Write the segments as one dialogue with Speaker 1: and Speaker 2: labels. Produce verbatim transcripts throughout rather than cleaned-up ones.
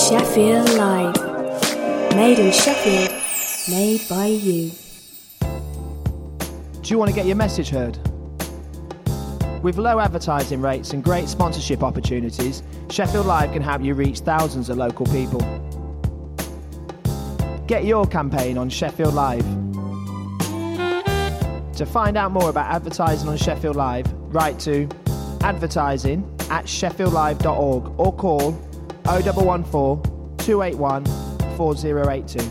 Speaker 1: Sheffield Live. Made in Sheffield, made by you.
Speaker 2: Do you want to get your message heard? With low advertising rates and great sponsorship opportunities, Sheffield Live can help you reach thousands of local people. Get your campaign on Sheffield Live. To find out more about advertising on Sheffield Live, write to advertising at sheffield live dot org or call oh one one four, two eight one, four oh eight two.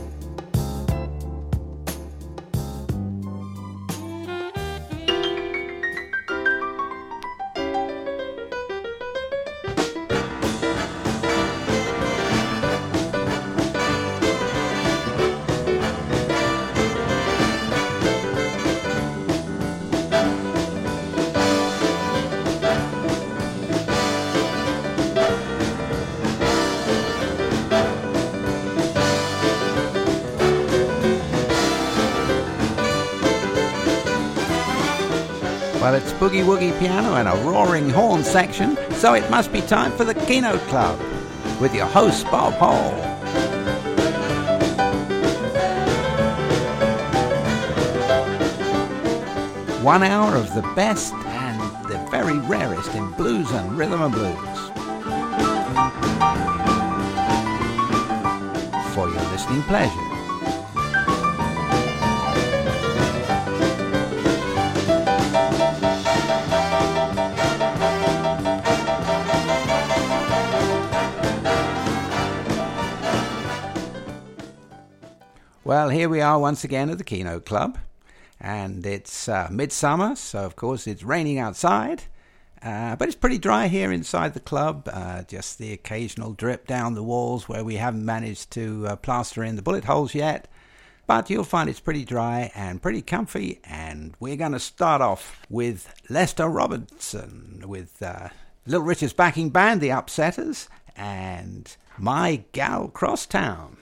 Speaker 3: Well, it's boogie woogie piano and a roaring horn section, so it must be time for the Keynote Club with your host Bob Hall. One hour of the best and the very rarest in blues and rhythm and blues. For your listening pleasure. Well, here we are once again at the Keynote Club, and it's uh, midsummer, so of course it's raining outside, uh, but it's pretty dry here inside the club, uh, just the occasional drip down the walls where we haven't managed to uh, plaster in the bullet holes yet, but you'll find it's pretty dry and pretty comfy, and we're going to start off with Lester Robertson, with uh, Little Richard's backing band, The Upsetters, and My Gal Crosstown.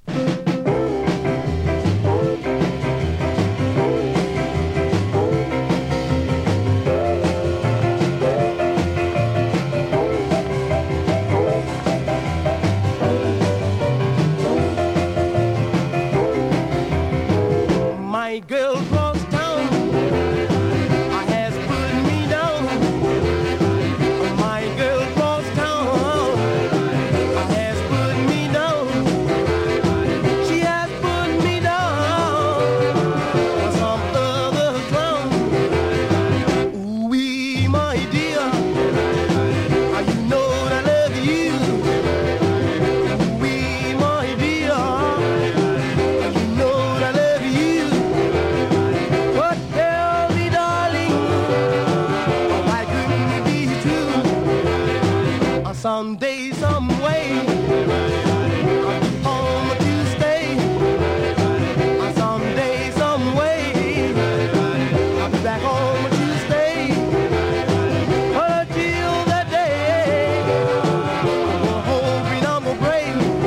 Speaker 4: Someday, some way, I'll be home a Tuesday. Someday, some way, I'll be back home a Tuesday. But until that day, I'm gonna hope and I'm gonna pray.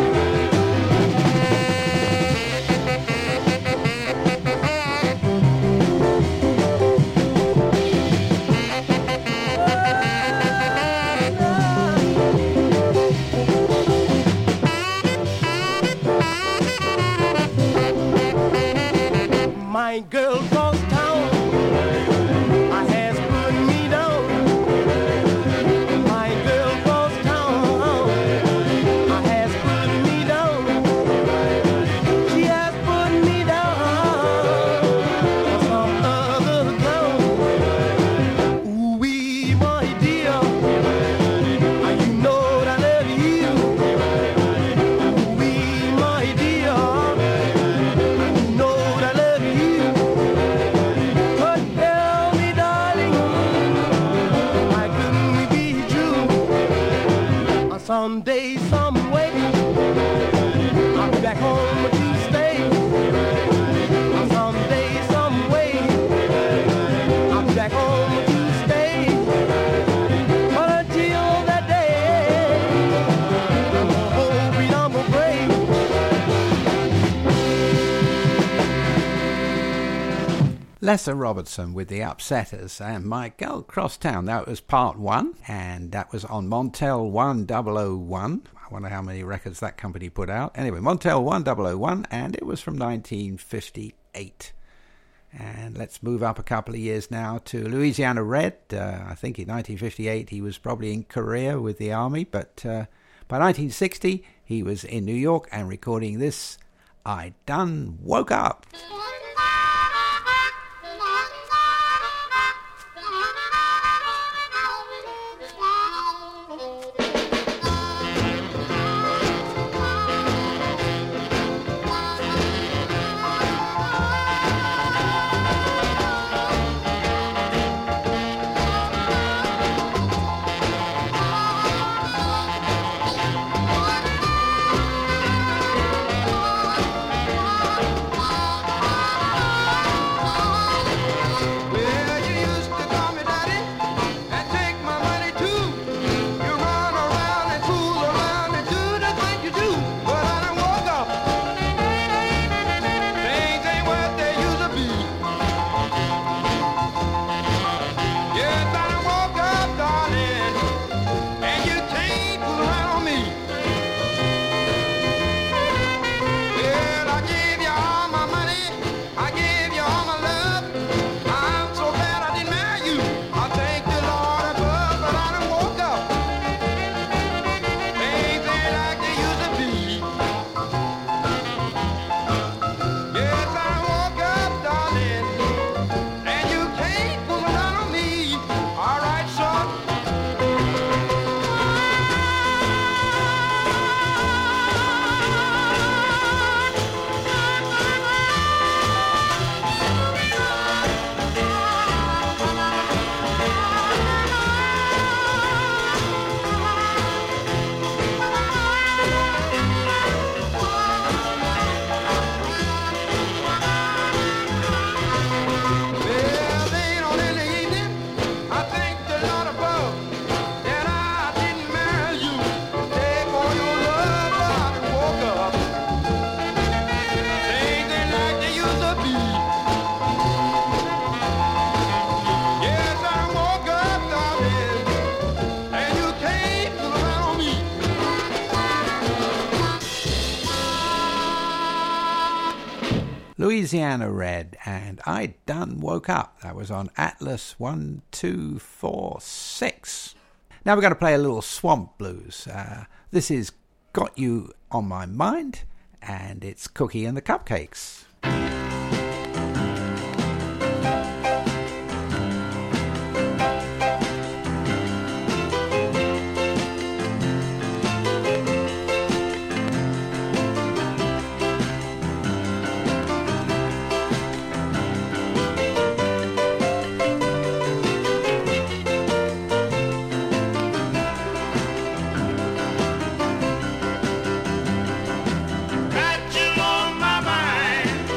Speaker 4: My girl cross town, I has put me down. My girl cross town, I has put me down. She has put me down for some other clown. Ooh-wee, my dear, you know that I love you. Ooh-wee, my dear, you know that I love you. Someday, some way, I'll be back home a Tuesday. Someday, some way, I'll be back home a Tuesday. But until that day, I'm gonna hope and I'm gonna pray.
Speaker 3: Lester Robertson with The Upsetters and My Gal Crosstown. That was part one, and that was on Montel one thousand one. I wonder how many records that company put out. Anyway, Montel one double oh one, and it was from nineteen fifty-eight. And let's move up a couple of years now to Louisiana Red. Uh, I think in nineteen fifty-eight he was probably in Korea with the army, but uh, by nineteen sixty he was in New York and recording this, I Done Woke Up. Louisiana Red and I Done Woke Up. That was on Atlas one two four six. Now we're going to play a little swamp blues. Uh, this is Got You On My Mind, and it's Cookie and the Cupcakes.
Speaker 5: Got you on my mind.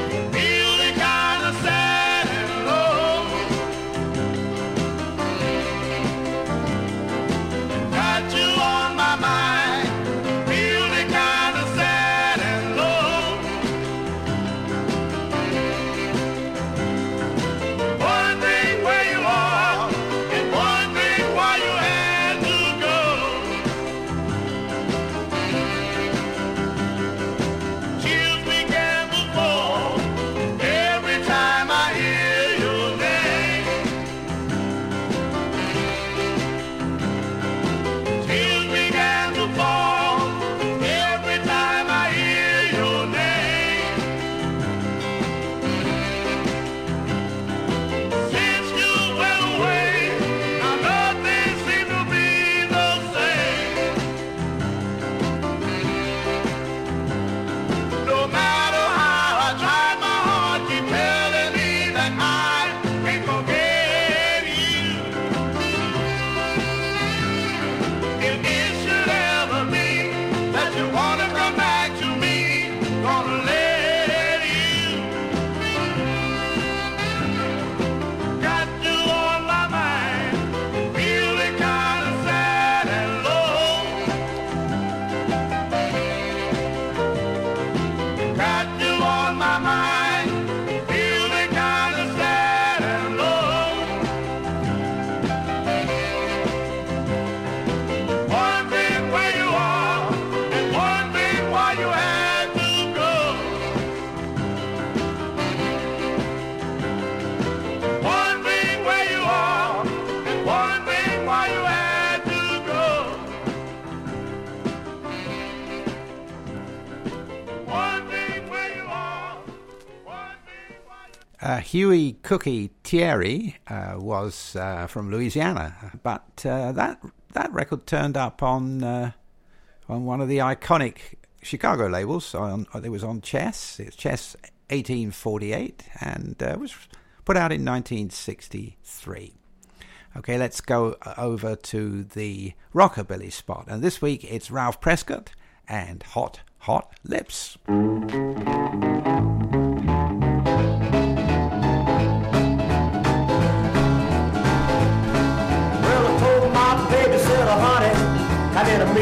Speaker 3: Uh, Huey Cookie Thierry uh, was uh, from Louisiana, but uh, that that record turned up on uh, on one of the iconic Chicago labels. On it was on Chess. It's Chess eighteen forty-eight, and uh, was put out in nineteen sixty-three. Okay, let's go over to the rockabilly spot, and this week it's Ralph Prescott and Hot Hot Lips.
Speaker 4: Come here to me.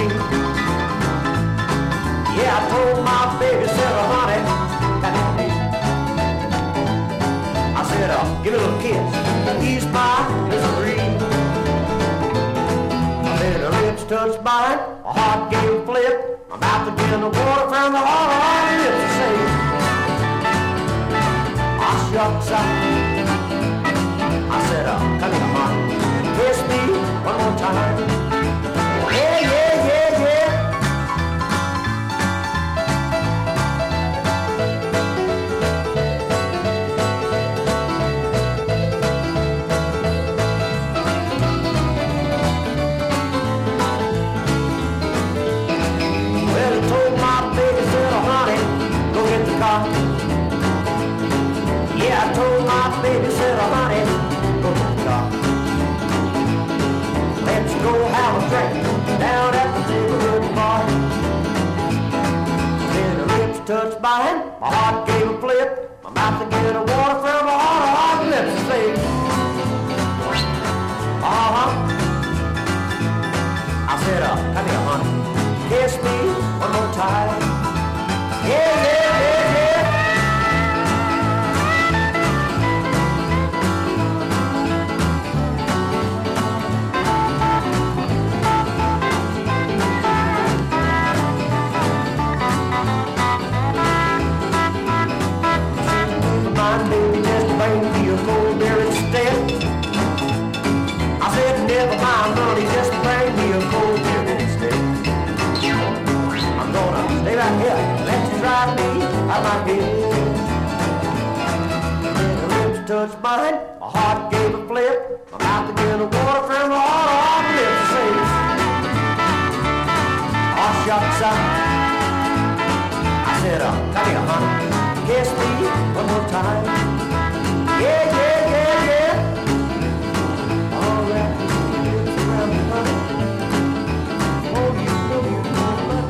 Speaker 4: Yeah, I told my baby, said, oh, honey, come here to me. I said, oh, give me a little kiss. He's mine, it's a breeze. I said, her lips touched mine, my heart gave a flip. My mouth again, the water from the heart of my lips to say, I shucks up. I said, oh, come here, honey, kiss me one more time. Yeah, yeah, yeah, yeah. Well, he told my baby, said, oh, honey, go get the car. Yeah, I told my baby, said, oh, honey, go get the car. Let's go have a drink down at the neighborhood bar. Then her lips touched mine, my heart gave a flip. My mouth to get a water from my heart, heart lips to say, uh-huh. I said, uh, come here, honey, kiss me one more time. Yeah, yeah, yeah, yeah. Baby, just bring me a cold beer instead. I said, never mind, honey, just bring me a cold beer instead. I'm gonna stay right here, let you drive me out my head. Then her lips touched mine, my heart gave a flip. My mouth began to water from my heart, heart lips to say, oh, shucks, I, I said, oh, come here, honey. Kiss me one more time. Yeah, yeah, yeah, yeah. All right, it's around the honey. Oh, you know you love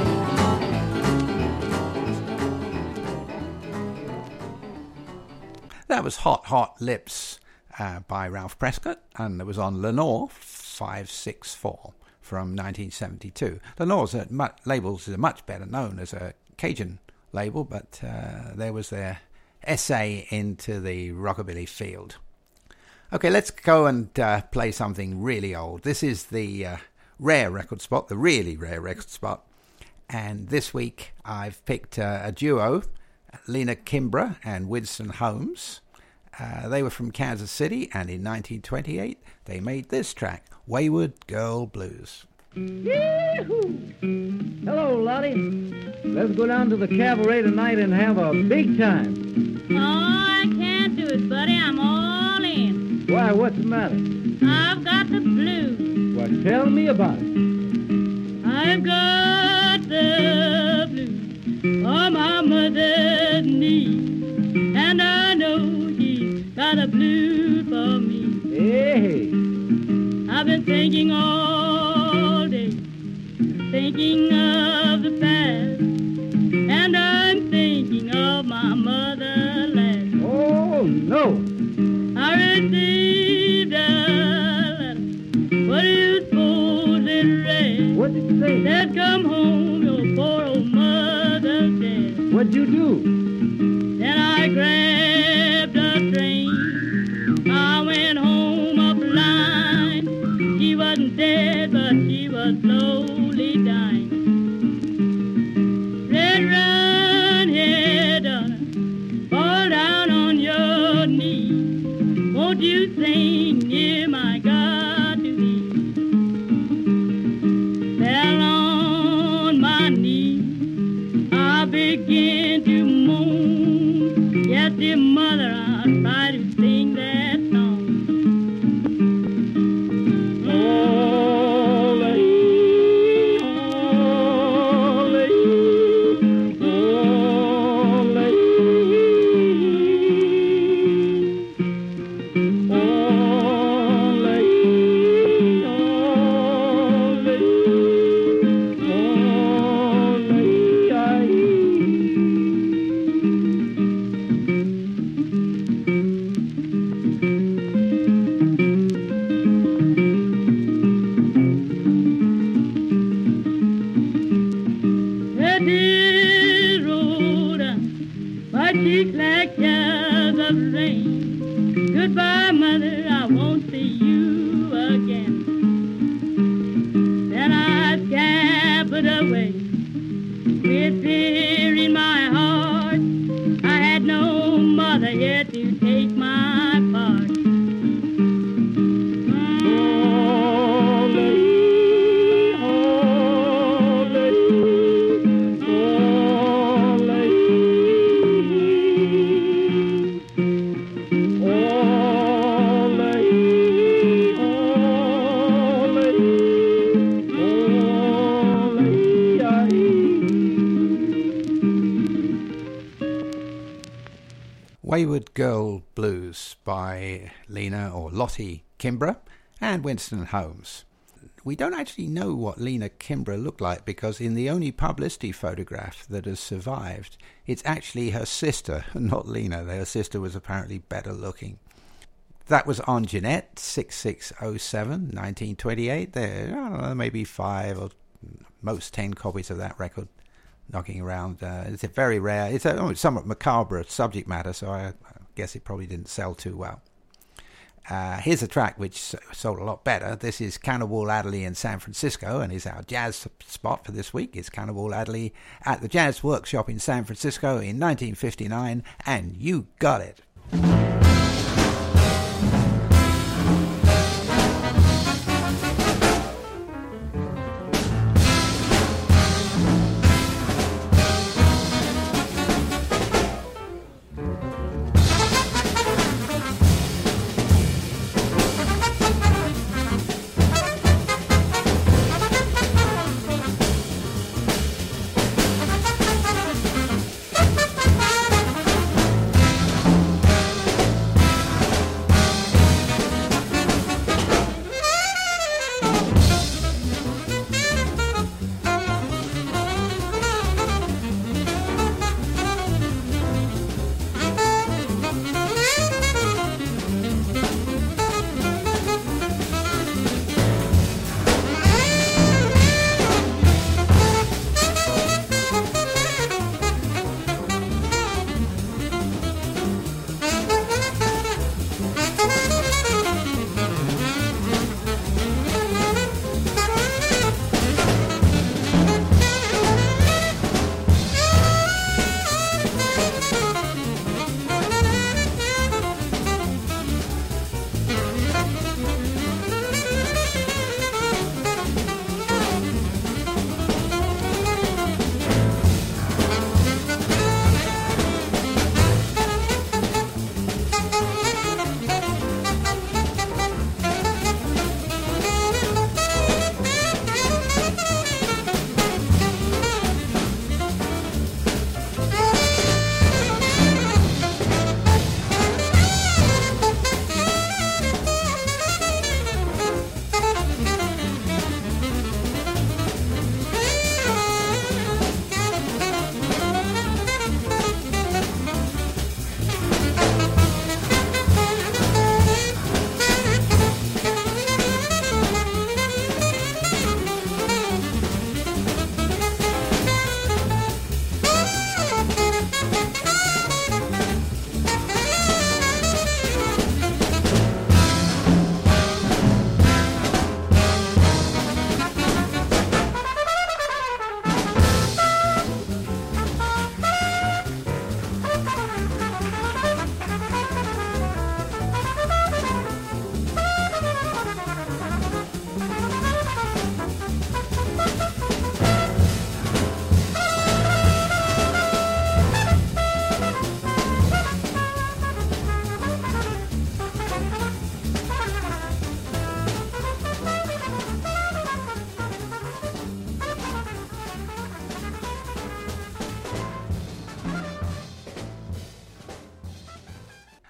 Speaker 3: it, That was Hot Hot Lips uh, by Ralph Prescott, and it was on Lenore five six four from nineteen seventy-two. Lenore's a mu- labels are much better known as a Cajun label, but uh, there was their essay into the rockabilly field. Okay, let's go and uh, play something really old. This is the uh, rare record spot, the really rare record spot. And this week I've picked uh, a duo, Lena Kimbra and Winston Holmes. Uh, they were from Kansas City, and in nineteen twenty-eight they made this track, Wayward Girl Blues.
Speaker 5: Yee-hoo! Hello, Lottie. Let's go down to the cabaret tonight and have a big time.
Speaker 6: Oh, I can't do it, buddy. I'm all in.
Speaker 5: Why, what's the matter?
Speaker 6: I've got the blues.
Speaker 5: Well, tell me about it.
Speaker 6: I've got the blues on my mother's knee, and I know she's got a blues for me.
Speaker 5: Hey,
Speaker 6: I've been thinking all day, thinking of the past, and I'm thinking of my motherland.
Speaker 5: oh, no.
Speaker 6: I received a letter. What do you suppose it read?
Speaker 5: What did you say?
Speaker 6: Said, come home, your poor old mother's dead.
Speaker 5: What'd you do?
Speaker 6: Then I grabbed a train. I went home up the line. She wasn't dead, but she was slowly dying. Red run, head done, fall down on your knee. Won't you sing near my God to me? Fell on my knee, I began to moan. Yes, dear mother, I'll try to sing that song.
Speaker 4: Oh, lady, oh, lady, oh, lady, oh, lady, oh, lady, oh, lady, I-
Speaker 6: The dear road, my cheeks like jars of rain. Goodbye, mother, I won't see you again. Then I scampered away with fear in my heart. I had no mother yet to take my part.
Speaker 4: Oh, lady, oh, lady, oh, lady, oh, lady, oh, lady, oh, lady, I-
Speaker 3: Wayward Girl Blues by Lena or Lottie Kimbrough and Winston Holmes. We don't actually know what Lena Kimbrough looked like because in the only publicity photograph that has survived, it's actually her sister, not Lena. Her sister was apparently better looking. That was on Jeanette, six six oh seven, nineteen twenty-eight. There, I don't know, maybe five or most ten copies of that record knocking around. Uh, it's a very rare, it's a oh, it's somewhat macabre subject matter, so I, I guess it probably didn't sell too well. Uh, here's a track which sold a lot better. This is Cannonball Adderley in San Francisco, and is our jazz spot for this week. It's Cannonball Adderley at the Jazz Workshop in San Francisco in nineteen fifty-nine, and you got it.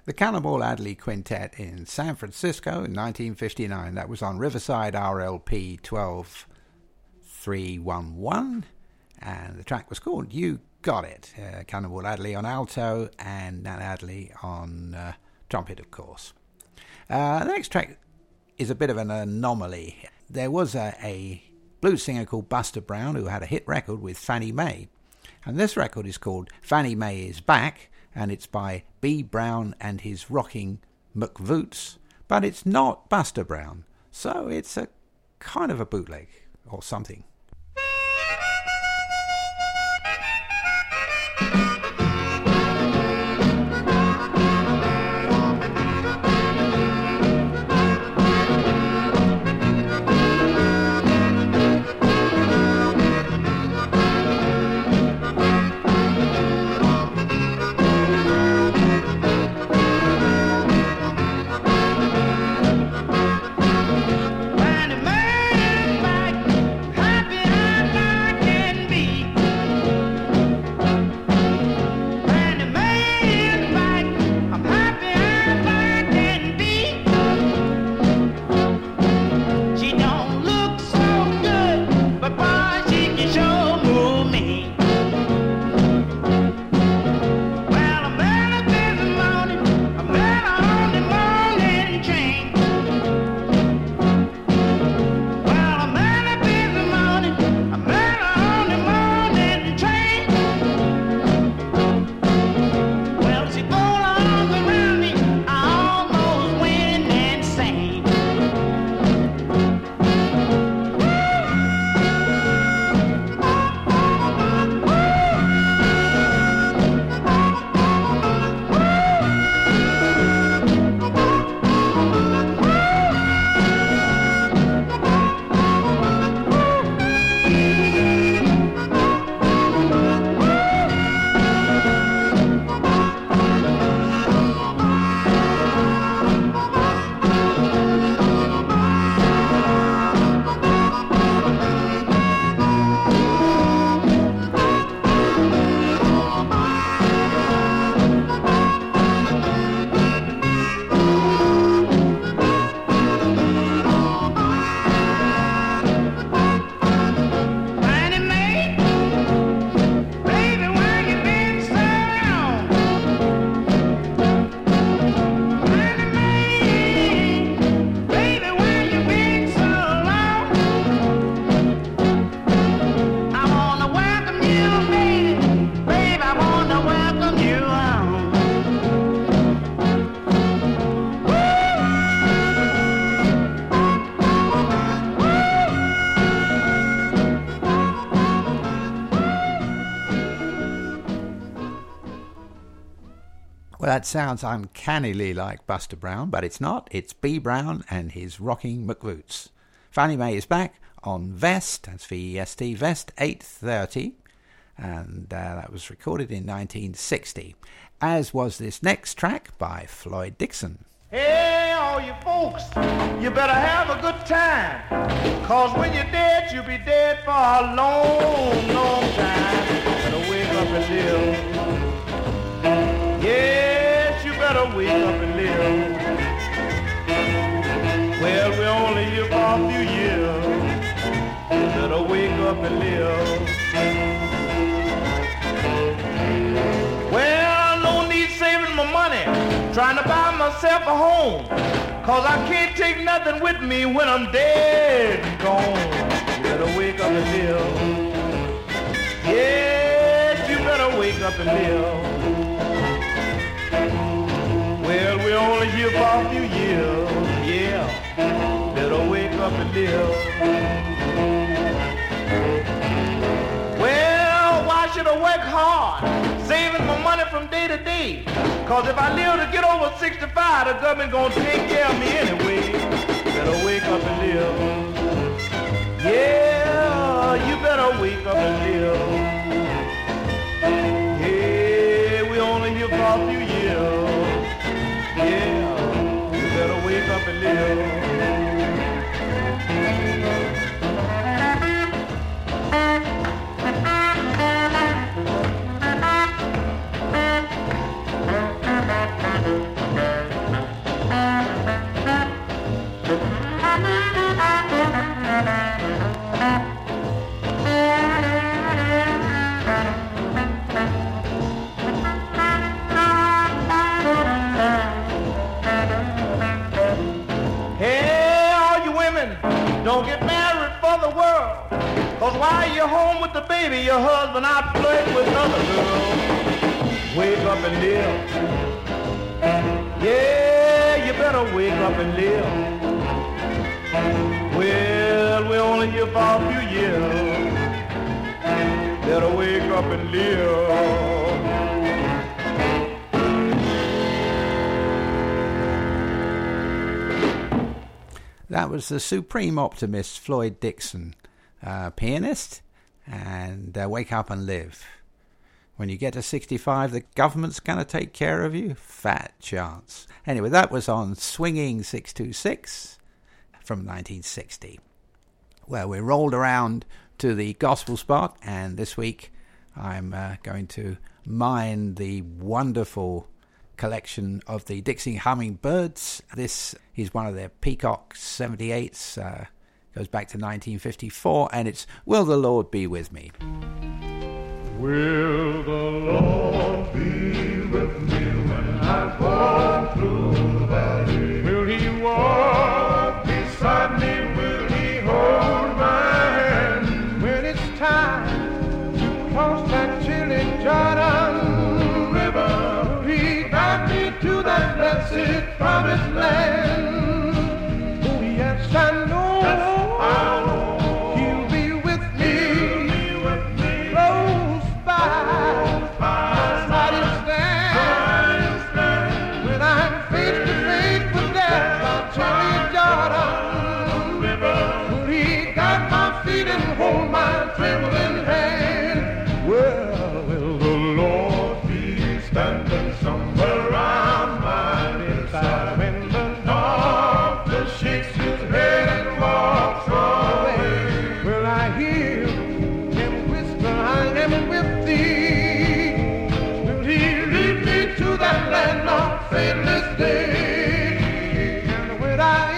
Speaker 3: the Cannonball Adderley Quintet in San Francisco in nineteen fifty-nine. That was on Riverside R L P twelve three one one, and the track was called You Got It. Uh, Cannonball Adderley on alto and Nan Adderley on uh, trumpet, of course. Uh, the next track is a bit of an anomaly. There was a, a blues singer called Buster Brown who had a hit record with Fannie Mae, and this record is called Fannie Mae Is Back, and it's by B. Brown and his Rocking McVoots, but it's not Buster Brown, so it's a kind of a bootleg or something. Well, that sounds uncannily like Buster Brown, but it's not. It's B. Brown and his Rocking McVoots. Fannie Mae Is Back on Vest, that's V E S T, Vest eight thirty, and uh, that was recorded in nineteen sixty, as was this next track by Floyd Dixon.
Speaker 4: Hey, all you folks, you better have a good time, cause when you're dead, you'll be dead for a long, long time. Better wake up and live. Yes, you better wake up and live. Well, we're only here for a few years. You better wake up and live. Well, no need saving my money, trying to buy myself a home, cause I can't take nothing with me when I'm dead and gone. You better wake up and live. Yes, you better wake up and live. Well, we're only here for a few years, yeah. Better wake up and live. Well, why should I work hard, saving my money from day to day? Cause if I live to get over sixty-five, the government gonna take care of me anyway. Better wake up and live. Yeah, you better wake up and live. Yeah, we only here for a few years. Yeah, you better wake up and live. you're home with the baby, your husband out flirting with another girl. Wake up and live. Yeah, you better wake up and live. Well, we're only here for a few years. Better wake up and live.
Speaker 3: That was the supreme optimist Floyd Dixon, uh, pianist, and uh, Wake Up and Live. When you get to sixty-five, the government's going to take care of you? Fat chance. Anyway, that was on Swinging six two six from nineteen sixty. Well, we rolled around to the gospel spot, and this week I'm uh, going to mine the wonderful collection of the Dixie Hummingbirds. This is one of their Peacock seventy-eights, uh, goes back to nineteen fifty-four, and it's Will the Lord Be With Me.
Speaker 4: Will the Lord be with me when I go through the valley? Will he walk beside me? Will he hold my hand? When it's time to cross that chilly Jordan River, will he guide me to that blessed promised land? Oh, yes, I know. Yes, I know. Hold my trembling hand. Well, will the Lord be standing somewhere around my bedside when the doctor shakes his head and walks away? Will I hear him whisper, I am with thee? Will he lead me to that land of faithless day? And when I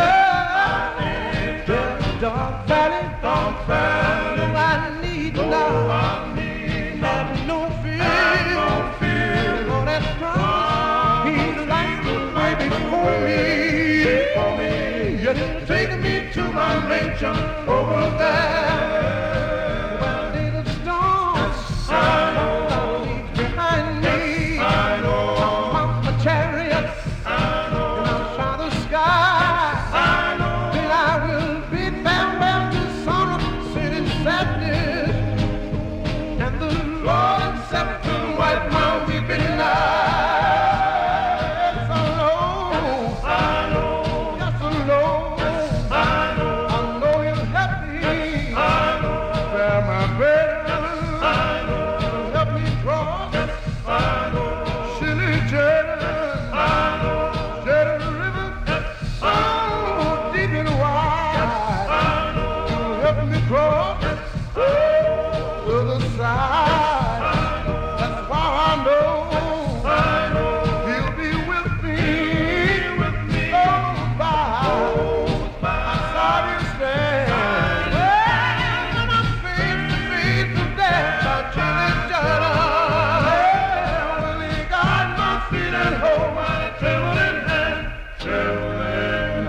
Speaker 4: enter the dark valley, dark valley, oh, I need love. I need have no fear, have no fear. Oh, that promise, He's like the way before me, before me. Just take me to my mansion over there. When the storm, I know, behind me, I know. I'll mount my chariot, I know, and I'll try the sky, I know. Then I will be bound, bound to sorrow, sin and sadness, and the Lord accept and wipe my weeping eyes. I know, I know, yes, I know, yes, I know, I know He'll help me, I know, bear my burden, I know, help me cross, yes, I know, silly Jordan, I know, Jordan River, yes, oh, deep and wide, yes, I know, help me cross, yes, to the side, that's why I know, I know, He'll be with me, with me, oh, by my side He'll stand. Well, when I'm face to face with death, I challenge Jordan. Will He guide my feet and hold my trembling hand, trembling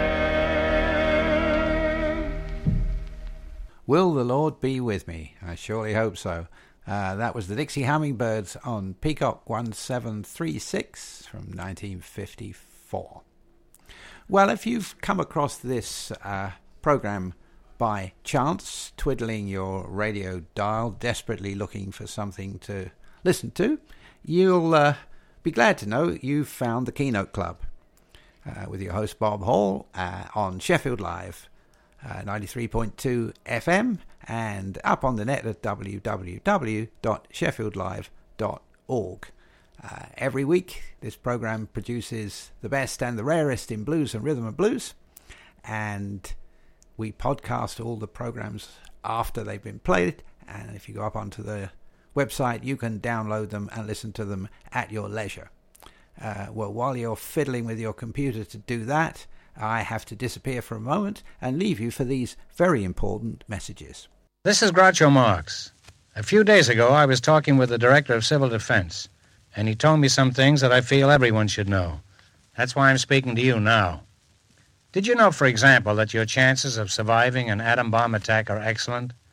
Speaker 4: hand?
Speaker 3: Will the Lord Be With Me? I surely hope so. Uh, that was the Dixie Hummingbirds on Peacock one seven three six from nineteen fifty-four. Well, if you've come across this uh, program by chance, twiddling your radio dial, desperately looking for something to listen to, you'll uh, be glad to know you've found the Keynote Club uh, with your host Bob Hall uh, on Sheffield Live. Uh, ninety-three point two F M and up on the net at w w w dot sheffield live dot org. Uh, every week this program produces the best and the rarest in blues and rhythm and blues, and we podcast all the programs after they've been played, and if you go up onto the website you can download them and listen to them at your leisure. Uh, well, while you're fiddling with your computer to do that, I have to disappear for a moment and leave you for these very important messages.
Speaker 7: This is Groucho Marx. A few days ago, I was talking with the Director of Civil Defense, and he told me some things that I feel everyone should know. That's why I'm speaking to you now. Did you know, for example, that your chances of surviving an atom bomb attack are excellent?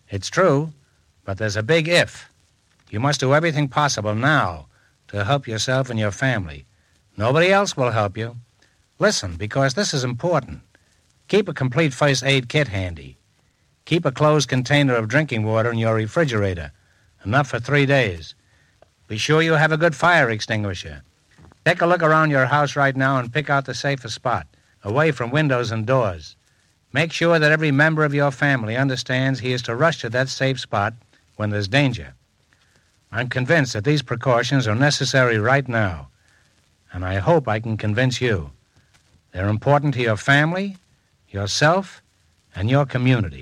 Speaker 7: It's true, but there's a big if. You must do everything possible now to help yourself and your family. Nobody else will help you. Listen, because this is important. Keep a complete first aid kit handy. Keep a closed container of drinking water in your refrigerator, enough for three days. Be sure you have a good fire extinguisher. Take a look around your house right now and pick out the safest spot, away from windows and doors. Make sure that every member of your family understands he is to rush to that safe spot when there's danger. I'm convinced that these precautions are necessary right now, and I hope I can convince you. They're important to your family, yourself, and your community.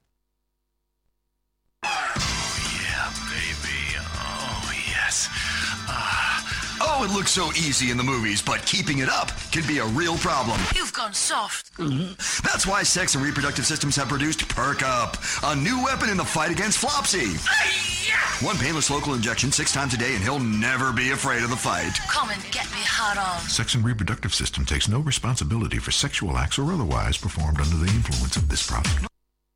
Speaker 8: Oh, it looks so easy in the movies, but keeping it up can be a real problem.
Speaker 9: You've gone soft.
Speaker 8: Mm-hmm. That's why Sex and Reproductive Systems have produced Perk Up, a new weapon in the fight against Flopsy. Hey-ya! One painless local injection six times a day, and he'll never be afraid of the fight.
Speaker 9: Come and get me hard on.
Speaker 10: Sex and Reproductive System takes no responsibility for sexual acts or otherwise performed under the influence of this product.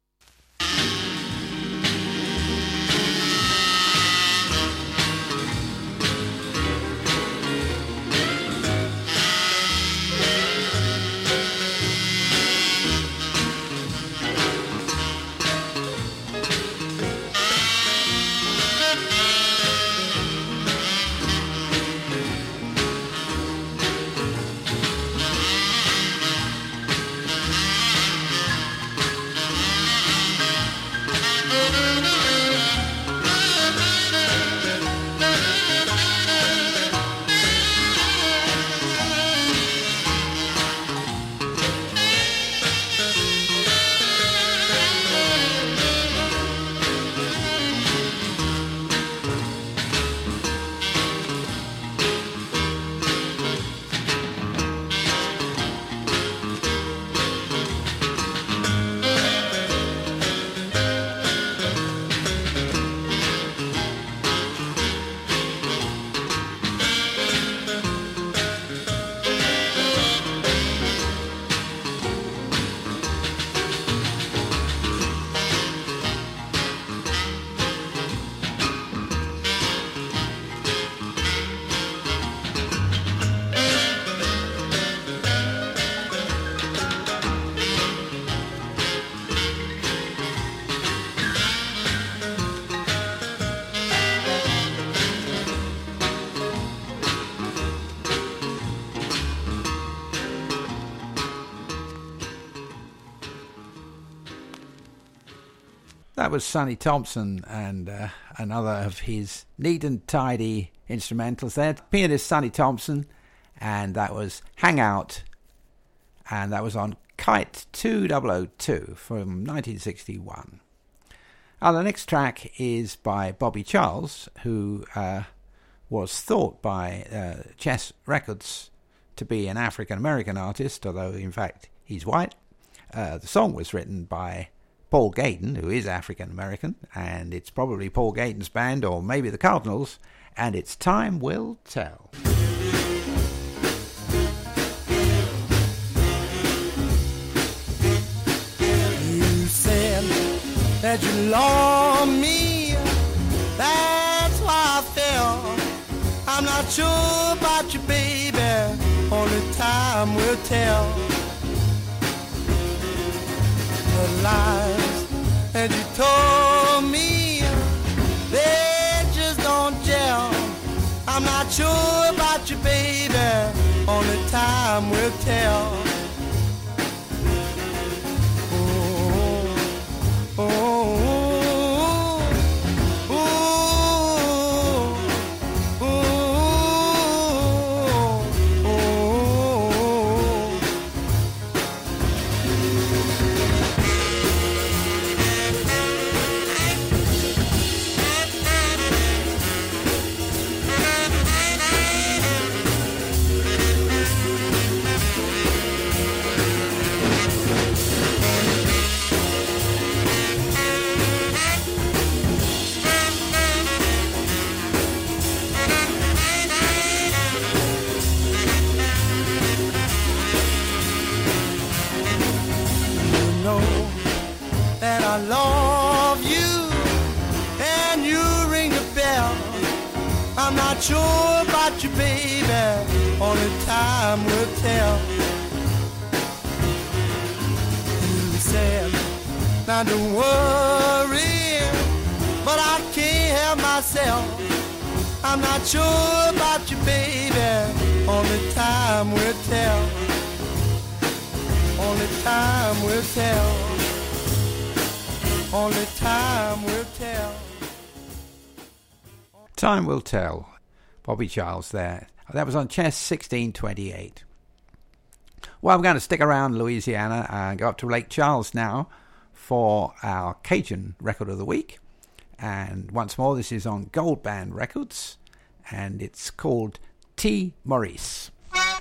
Speaker 3: That was Sonny Thompson and uh, another of his neat and tidy instrumentals there. Pianist Sonny Thompson, and that was Hang Out, and that was on Kite two thousand two from nineteen sixty-one. Uh, the next track is by Bobby Charles, who uh, was thought by uh, Chess Records to be an African-American artist, although in fact he's white. Uh, the song was written by Paul Gayton, who is African-American, and it's probably Paul Gayton's band or maybe the Cardinals, and it's Time Will Tell.
Speaker 4: You said that you love me, that's why I fell. I'm not sure about you, baby, only time will tell. The lies that you told me, they just don't gel. I'm not sure about you, baby, only time will tell. Oh, oh, oh. I'm not sure about you, baby. Only time will tell. You said, now don't worry, but I can't help myself. I'm not sure about you, baby. Only time will tell. Only time will tell. Only time will tell.
Speaker 3: Time will tell. Bobby Charles there. That was on Chess sixteen twenty-eight. Well, we're going to stick around Louisiana and go up to Lake Charles now for our Cajun record of the week. And once more, this is on Gold Band Records, and it's called T. Maurice.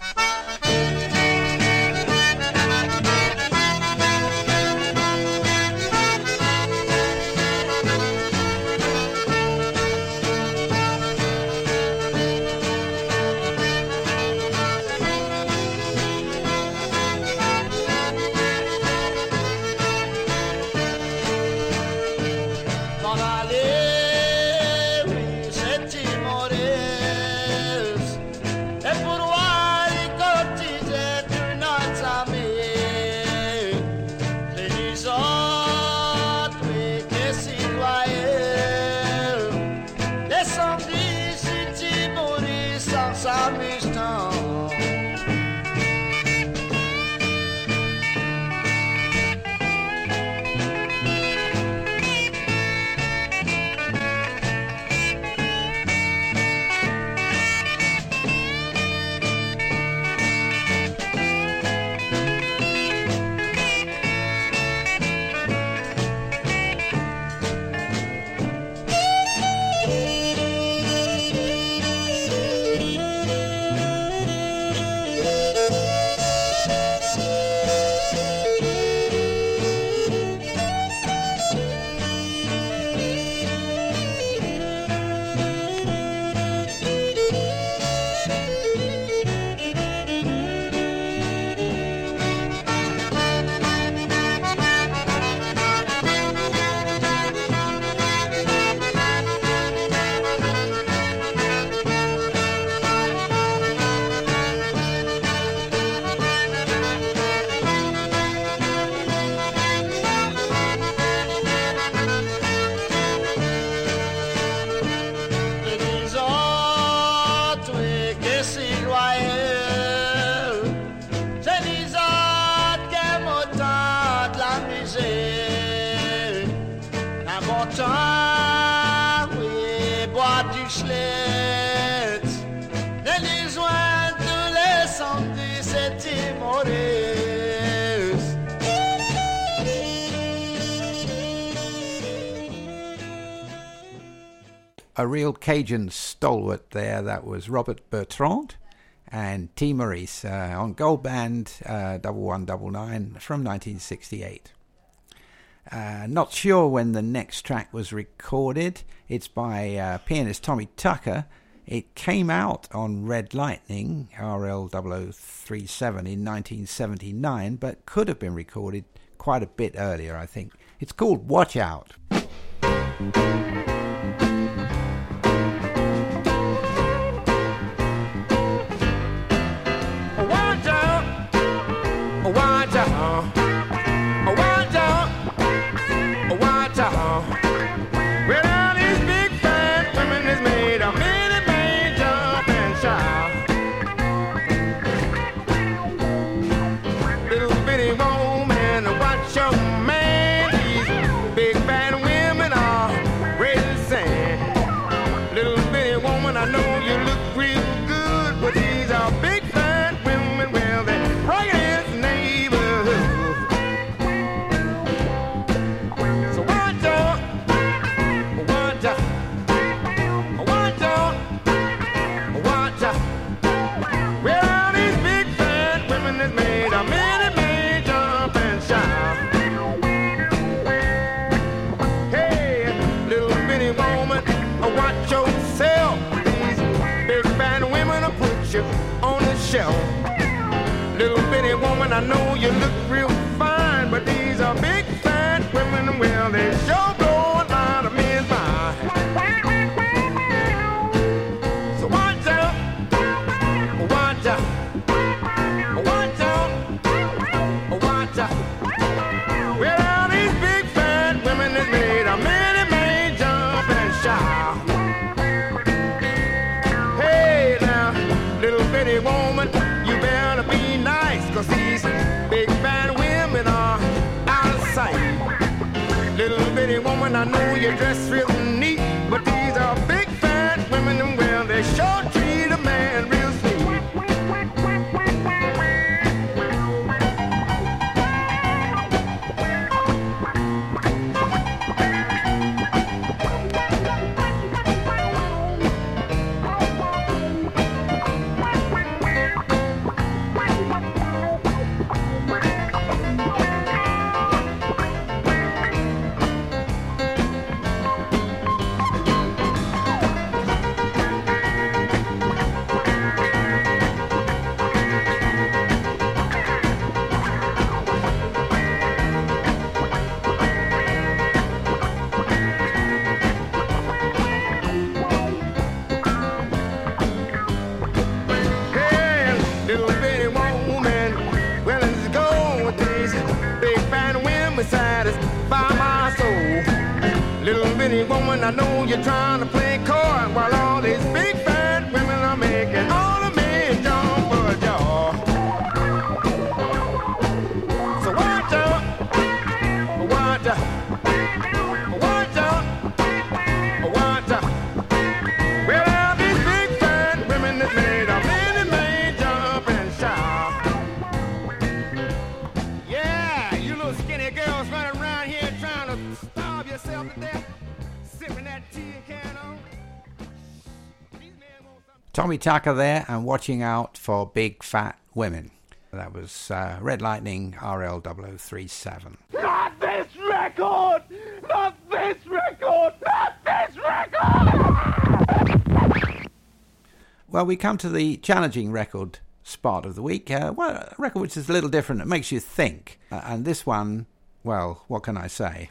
Speaker 3: A real Cajun stalwart there. That was Robert Bertrand and T. Maurice uh, on Gold Band uh, one one nine nine from nineteen sixty-eight. Uh, not sure when the next track was recorded. It's by uh, pianist Tommy Tucker. It came out on Red Lightning, R L double oh three seven, in nineteen seventy-nine, but could have been recorded quite a bit earlier, I think. It's called Watch Out.
Speaker 4: Watch out, watch out, watch out. Well, all these big fat women is made of many man jump and shout. Little bitty woman, watch your man. These big fat women are ready to sing. Little bitty woman, I know you look real good, but these are big fat women. Well, they rock it. Little bitty woman, I know you look real fine, but these are big fat women. Well, they sure blow a lot of men's mind. woman, I know you dress real neat, but these are big fat women, and well, they sure treat a man real sweet. Woman, I know you're trying to play coy while all these big fat women are making all the men jump for jaw. So watch out, watch out, watch out, watch out. Well, all these big fat women that made a many men jump and shout. Yeah, you little skinny girls running around here trying to starve yourself to death.
Speaker 3: Tommy Tucker there, and watching out for big fat women. That was uh, Red Lightning R L double oh three seven.
Speaker 4: Not this record! Not this record! Not this record!
Speaker 3: Well, we come to the challenging record spot of the week. Uh, well, a record which is a little different. It makes you think. Uh, and this one, well, what can I say?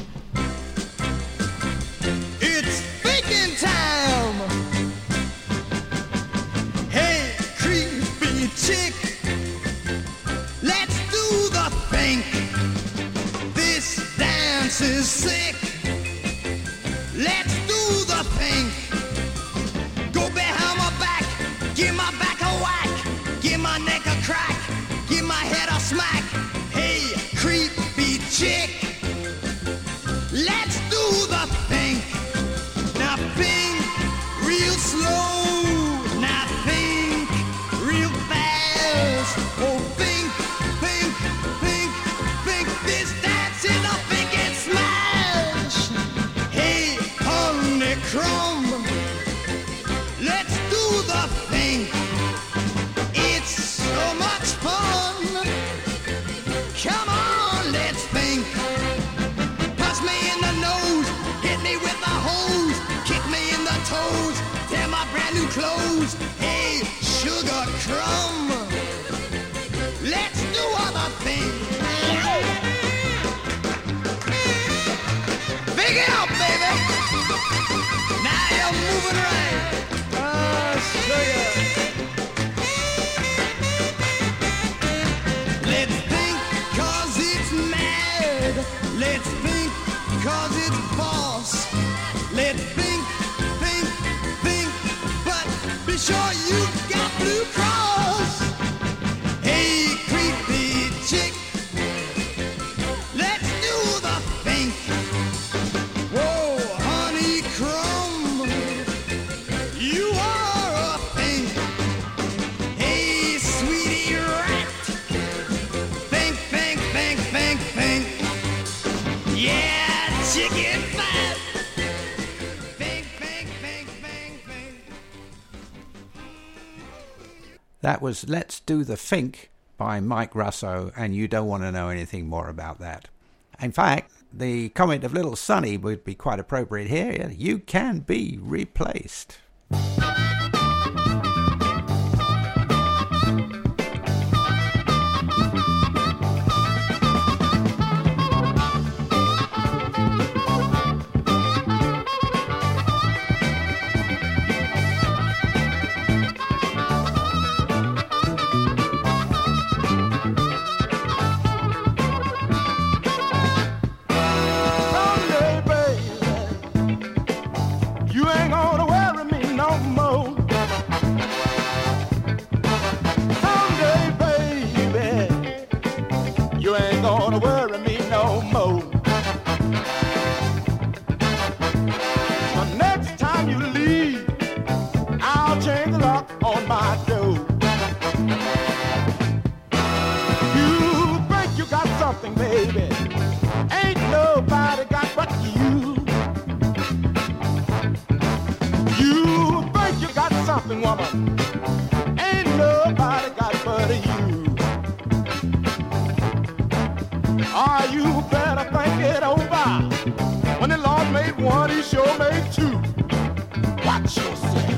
Speaker 4: It's thinking time! Hey, creepy chick, let's do the think. This dance is sick. Let's do the think. Go behind my back, give my back a whack, give my neck a crack, give my head a smack. Hey, creepy chick, let's do the think. Now think real slow. Now think real fast. Oh, think, think, think, think. This dance is a thinking smash. Hey, honeycomb, let's do the think. It's so much fun. Come on, let's think. Punch me in the nose, hit me with a hose, kick me in the toes, tear my brand new clothes. Hey, sugar crumb, let's do other things. Big it up, baby. Now you're moving right. Oh, sugar. Let's think cause it's mad. Let's think cause it's boss. Let's think, think, think, but be sure you got Blue Cross. Hey, creepy chick, let's do the think. Whoa, honeycomb, you are a think. Hey, sweetie rat, think, think, think, think, think. Yeah, chicken fat. Think, think, think, think, think.
Speaker 3: That was Let's Do the Think by Mike Russo, and you don't want to know anything more about that. In fact, the comment of Little Sonny would be quite appropriate here. You can be replaced.
Speaker 4: Someday, baby, you ain't gonna worry me no more.
Speaker 11: something, woman. Ain't nobody got but you. Ah, you better think it over. When the Lord made one, he sure made two. Watch yourself.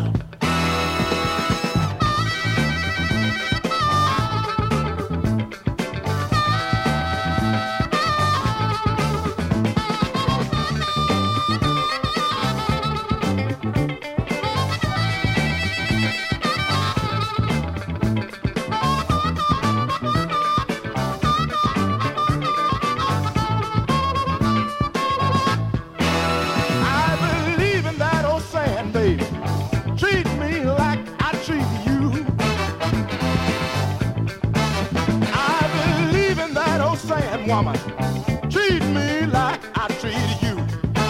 Speaker 11: Woman, treat me like I treat you.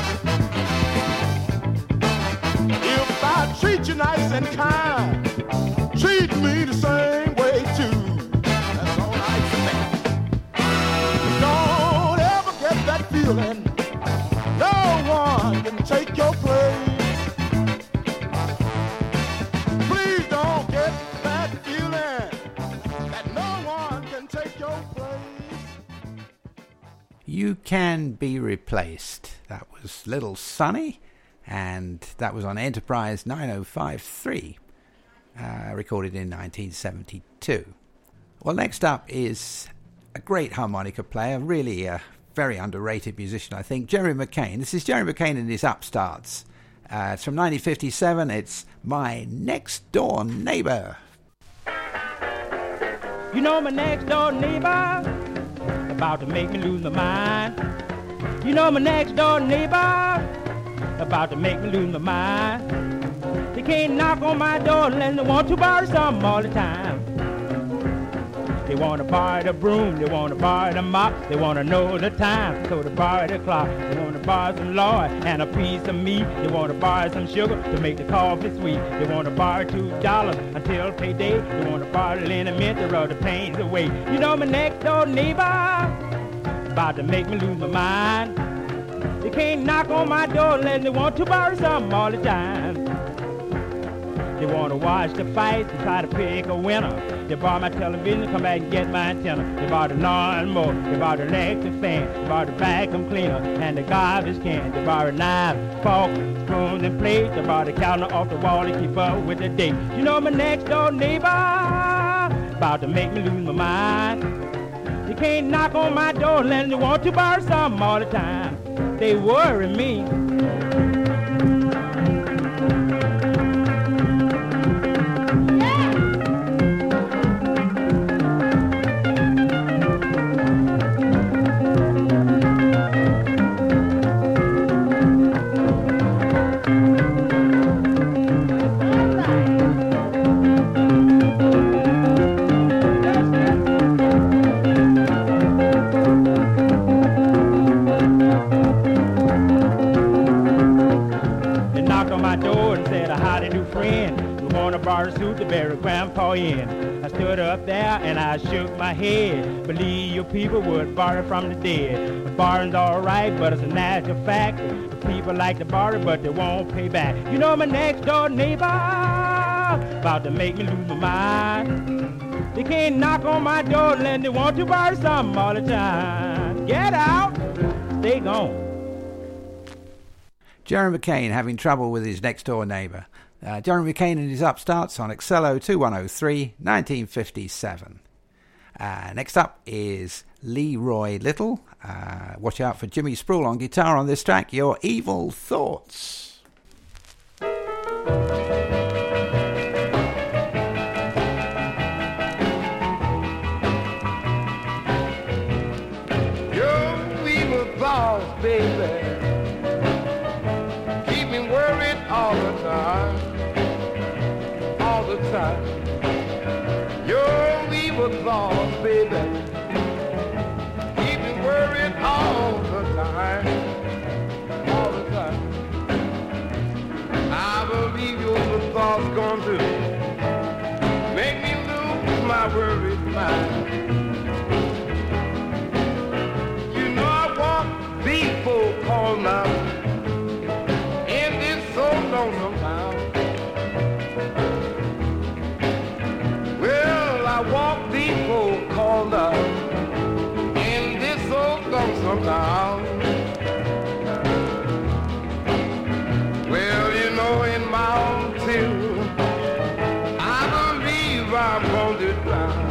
Speaker 11: If I treat you nice and kind, treat me the same way too. That's all I say. Don't ever get that feeling. No one can take your place. Please don't get that feeling that no one can take your place.
Speaker 3: You Can Be Replaced. That was Little Sonny, and that was on Enterprise nine oh five three, uh, recorded in nineteen seventy-two. Well, next up is a great harmonica player, really a very underrated musician, I think, Jerry McCain. This is Jerry McCain and his Upstarts. Uh, it's from nineteen fifty-seven. It's My Next Door Neighbor.
Speaker 6: You know my next door neighbor about to make me lose my mind. You know my next door neighbor about to make me lose my mind. They can't knock on my door unless they want to borrow something all the time. They want to borrow the broom, they want to borrow the mop, they want to know the time, so they borrow the clock. They want to borrow some lard and a piece of meat. They want to borrow some sugar to make the coffee sweet. They want to borrow two dollars until payday. They want to borrow the liniment to rub the pains away. You know my next door neighbor about to make me lose my mind. They can't knock on my door unless they want to borrow something all the time. They want to watch the fights and try to pick a winner. They borrow my television, come back and get my antenna. They borrow the lawnmower, they borrow the electric fan, they borrow the vacuum cleaner and the garbage can. They borrow knives, forks, spoons, and plates. They borrow the calendar off the wall to keep up with the date. You know my next door neighbor about to make me lose my mind. They can't knock on my door unless they want to borrow something all the time. They worry me. Grandpa in. I stood up there and I shook my head. Believe your people would borrow from the dead. Borrowing's all right, but it's a natural fact. The people like to borrow, but they won't pay back. You know my next door neighbor about to make me lose my mind. They can't knock on my door unless they want to borrow something all the time. Get out, stay gone.
Speaker 3: Jerry McCain having trouble with his next door neighbor. Uh, Jerry McCain and his Upstarts on Excello two one oh three, nineteen fifty-seven. Uh, next up is Leroy Little. Uh, watch out for Jimmy Spruill on guitar on this track, Your Evil Thoughts.
Speaker 11: Your evil thoughts, baby, keep me worried all the time. The time. Your evil thoughts, baby, keep me worried all the time, all the time. I believe your sometime. Well, you know, in my own too, I believe I'm going to drown.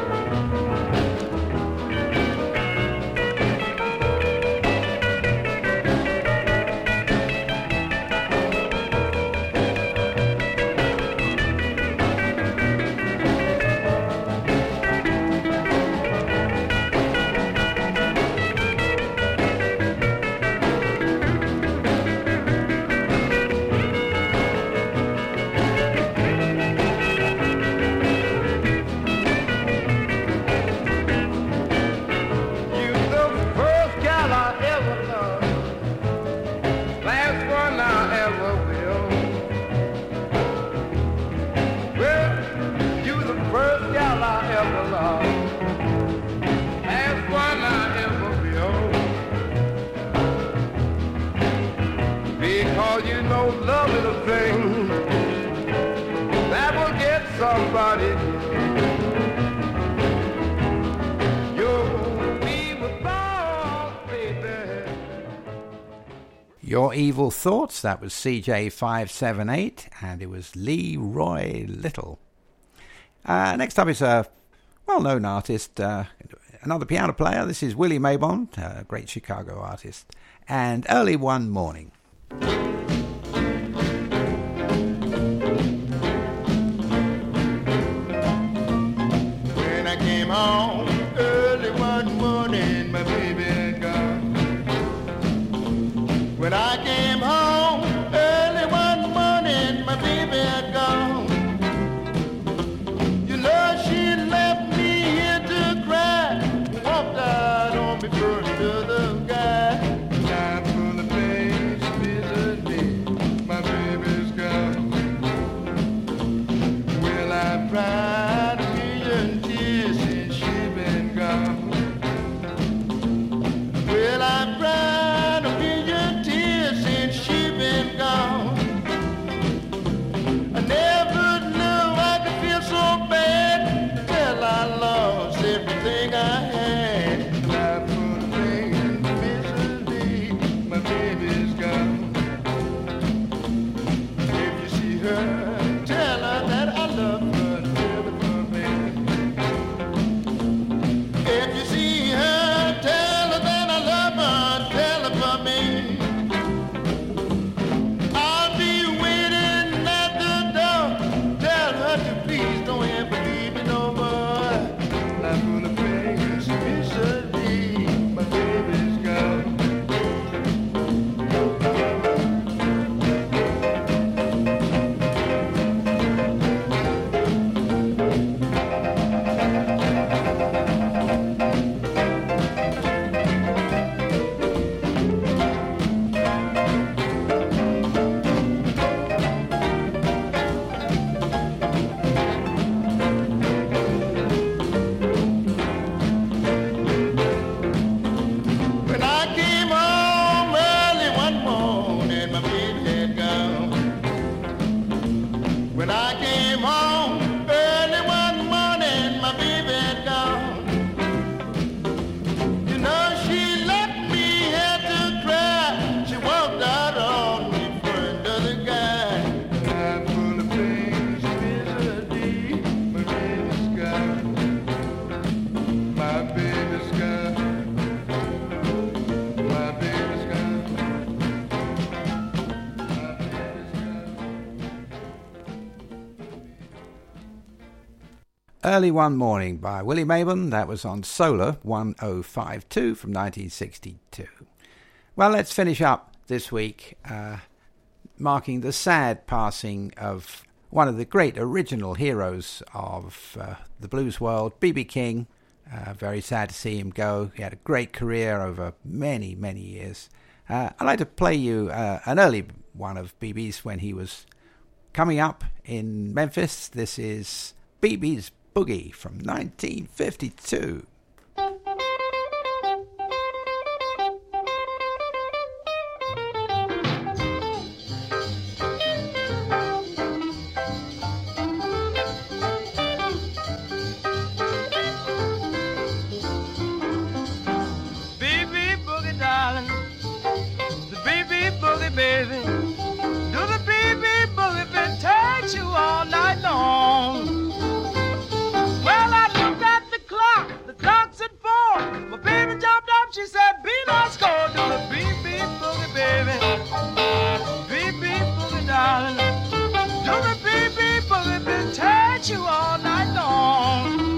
Speaker 11: Somebody, you'll be with all, baby.
Speaker 3: Your Evil Thoughts, that was C J five seven eight, and it was Leroy Little. Uh, next up is a well-known artist, uh, another piano player. This is Willie Mabon, a great Chicago artist, and Early One Morning.
Speaker 11: Home early one morning, my baby had gone. When I came home early one morning, my baby had gone. You know she left me here to cry, walked out on me for another guy. Time full of pain, she visited me, my baby's gone. Well, I cried a million tears. Well, I cried a million tears since she been gone. I never knew I could feel so bad till I lost everything I had. Life full of pain and misery, my baby's gone. If you see her, tell her that I love her. If you see her, tell her that I love her, tell her for me. I'll be waiting at the door, tell her to please don't ever leave me no more. I'm gonna face misery, my baby's gone.
Speaker 3: Early One Morning by Willie Mabon. That was on Solar one oh five two from nineteen sixty-two. Well, let's finish up this week uh, marking the sad passing of one of the great original heroes of uh, the blues world, B B King. Uh, very sad to see him go. He had a great career over many, many years. Uh, I'd like to play you uh, an early one of B B's when he was coming up in Memphis. This is B B's Boogie from nineteen fifty-two.
Speaker 11: Baby
Speaker 4: takes you all night long.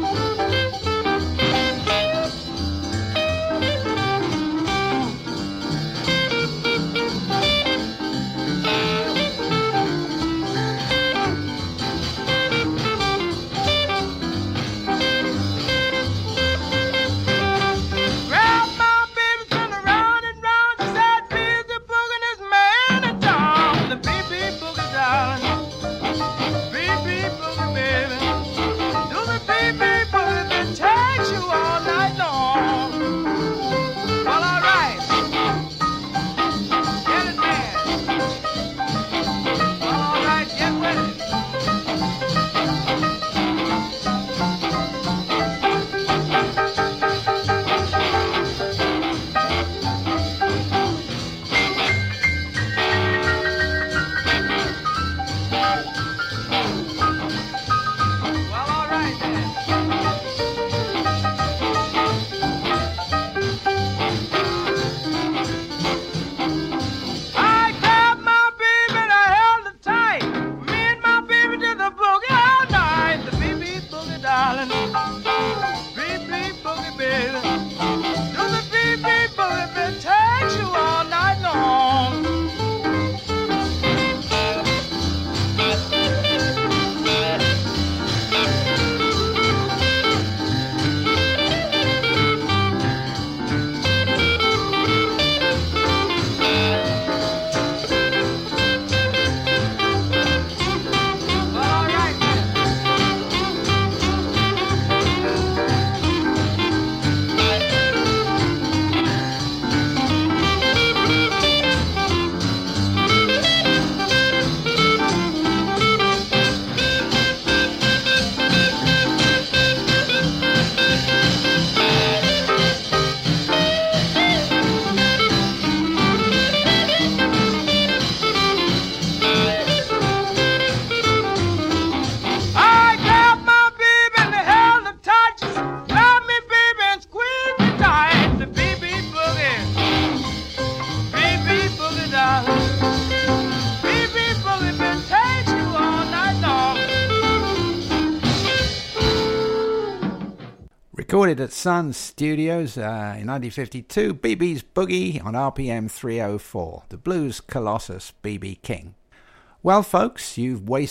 Speaker 3: Recorded at Sun Studios uh, in nineteen fifty-two, B B's Boogie on R P M three oh four, the blues colossus B B King. Well, folks, you've